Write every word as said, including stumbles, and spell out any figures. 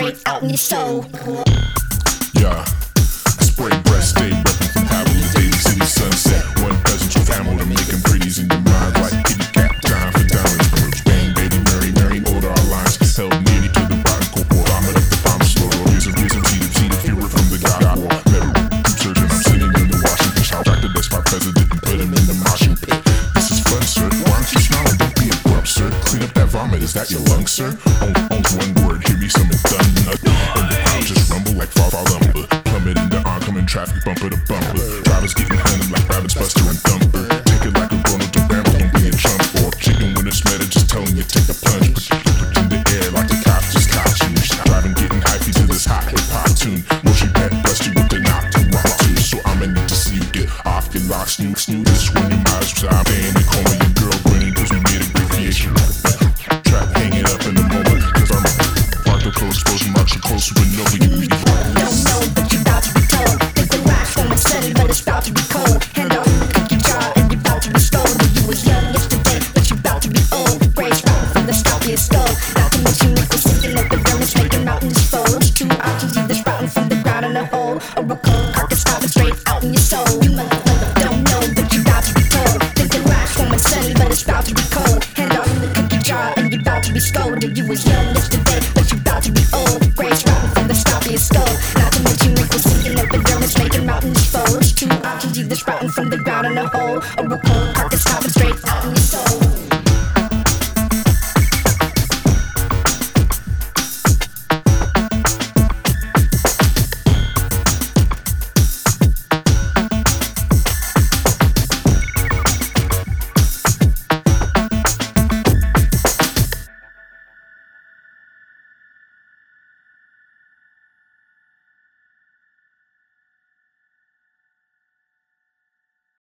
straight out in your soul. Yeah, spray breast, stay reppin' from Haverly, Daly City, Sunset. One dozen two family to making pretties in your mind like kitty cat, time for diamonds. Birds, bang, baby, Mary, Mary, order our lines. Held nearly to the rotten corporal, vomit up the bomb, slow, reason, reason, see the, see the fewer from the God War. Metal, deep surgeon, I'm sitting in the washing dish. How Doctor that's my president and put him in the moshing pit. This is fun, sir. Why don't you smile and don't be a grump, sir? Clean up that vomit, is that your lungs, sir? Only, only one word, hear me some done nut. And the crowd just rumble like fall, fall lumber. Plummet in the oncoming traffic, bumper to bumper. Drivers getting handled like rabbits, Buster and Thumper. Take it like a grown up to ramble, don't be a chump. Or chicken when it's meta, just telling you take a plunge. Put your foot in the air like the cops just caught you. Driving, getting hyphy to this hot hip hop tune. Motion pet bust you with the knock to rock too. So I'ma need to see you get off your lock, snooze, snooze. This when you might as well stay in the corner. Your girl grinning, cause we made a great creation. Trap hanging up in the moment, cause I'm parked the close, close, marching close, supernova. You Don't know, but you about to be told. Think the rock's gonna steady, but it's about to be cold. Hand up, cookie jar, and you about to be scolded. You was young yesterday, but you about to be old. Brace rotten from the scalp of your skull. Not to mention nickel sticking up the vermin, making mountains fold. Two options, either sprouting from the ground in a hole, or a cold carcass stopping straight out in your soul. You mother, mother, don't know, but you about to be told. Think the rock's gonna steady, but it's about to be cold. Hand up in the cookie jar, and you about to be scolded. You was young yesterday, but you about to be old. Brace rotten from the scalp of your skull. Not to mention nickel sticking up the vermin, making mountains fold. Two options, either sprouting from the ground in a hole, or a